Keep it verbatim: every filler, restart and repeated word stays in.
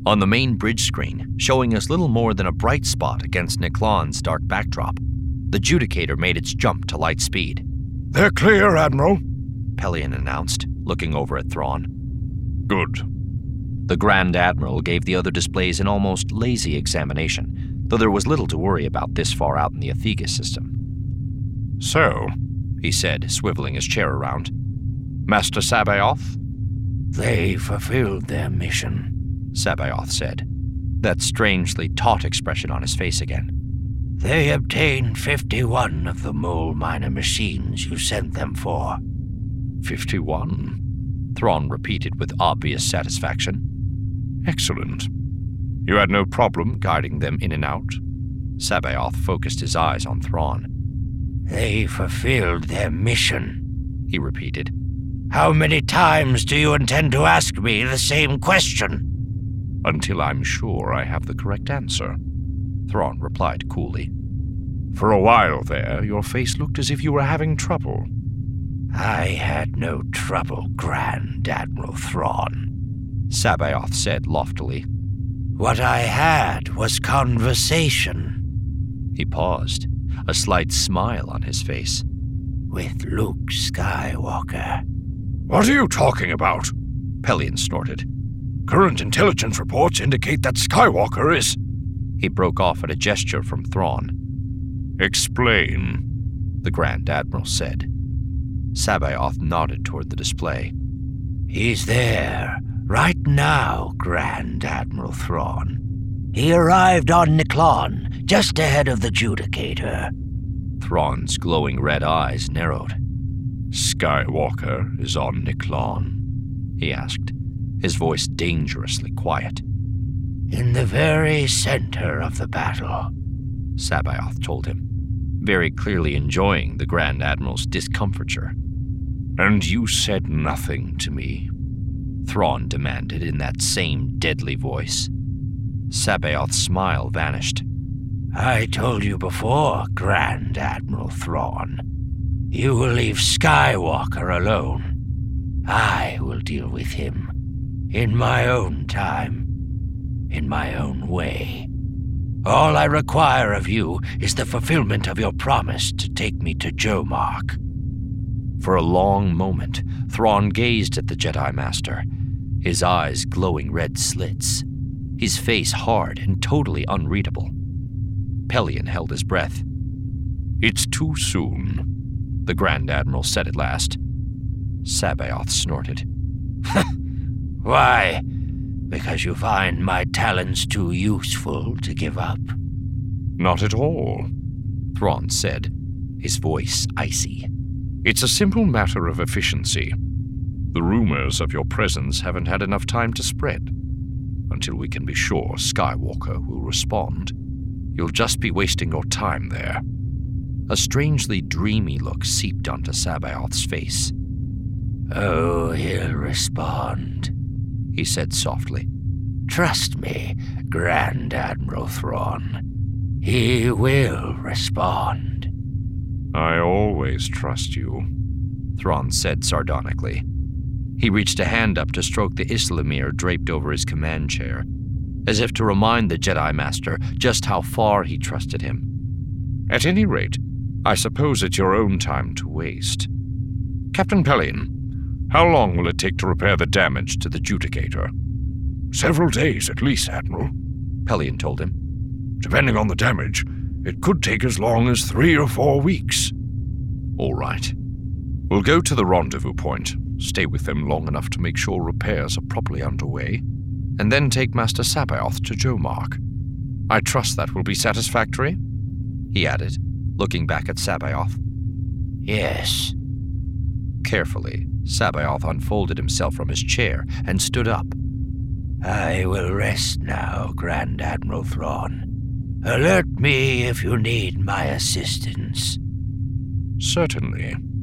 On the main bridge screen, showing us little more than a bright spot against Niklon's dark backdrop, the Judicator made its jump to light speed. "They're clear, Admiral," Pelion announced, looking over at Thrawn. "Good." The Grand Admiral gave the other displays an almost lazy examination, though there was little to worry about this far out in the Athegus system. "So," he said, swiveling his chair around, "Master Sabaoth?" "They fulfilled their mission," Sabaoth said, that strangely taut expression on his face again. "They obtained fifty-one of the mole miner machines you sent them for." Fifty-one? Thrawn repeated with obvious satisfaction. "Excellent. You had no problem guiding them in and out?" Sabaoth focused his eyes on Thrawn. "They fulfilled their mission," he repeated. "How many times do you intend to ask me the same question?" "Until I'm sure I have the correct answer," Thrawn replied coolly. "For a while there, your face looked as if you were having trouble." "I had no trouble, Grand Admiral Thrawn," Sabaoth said loftily. "What I had was conversation." He paused, a slight smile on his face. "With Luke Skywalker." "What are you talking about?" Pelion snorted. "Current intelligence reports indicate that Skywalker is—" He broke off at a gesture from Thrawn. "Explain," the Grand Admiral said. Sabaoth nodded toward the display. "He's there, right now, Grand Admiral Thrawn. He arrived on Niklon, just ahead of the Judicator." Thrawn's glowing red eyes narrowed. "Skywalker is on Niklon?" he asked, his voice dangerously quiet. "In the very center of the battle," Sabaoth told him, very clearly enjoying the Grand Admiral's discomfiture. "And you said nothing to me?" Thrawn demanded in that same deadly voice. Sabaoth's smile vanished. "I told you before, Grand Admiral Thrawn. You will leave Skywalker alone. I will deal with him. In my own time. In my own way. All I require of you is the fulfillment of your promise to take me to Jomark." For a long moment, Thrawn gazed at the Jedi Master, his eyes glowing red slits, his face hard and totally unreadable. Pelion held his breath. "It's too soon," the Grand Admiral said at last. Sabaoth snorted. "Why? Because you find my talents too useful to give up?" "Not at all," Thrawn said, his voice icy. "It's a simple matter of efficiency. The rumors of your presence haven't had enough time to spread. Until we can be sure Skywalker will respond, you'll just be wasting your time there." A strangely dreamy look seeped onto Sabaoth's face. "Oh, he'll respond," he said softly. "Trust me, Grand Admiral Thrawn. He will respond." "I always trust you," Thrawn said sardonically. He reached a hand up to stroke the Islamir draped over his command chair, as if to remind the Jedi Master just how far he trusted him. "At any rate, I suppose it's your own time to waste. Captain Pelion, how long will it take to repair the damage to the Judicator?" "Several days at least, Admiral," Pelion told him. "Depending on the damage, it could take as long as three or four weeks." "All right. We'll go to the rendezvous point, stay with them long enough to make sure repairs are properly underway, and then take Master Sabaoth to Jomark. I trust that will be satisfactory?" he added, looking back at Sabaoth. "Yes." Carefully, Sabaoth unfolded himself from his chair and stood up. "I will rest now, Grand Admiral Thrawn. Alert me if you need my assistance." "Certainly."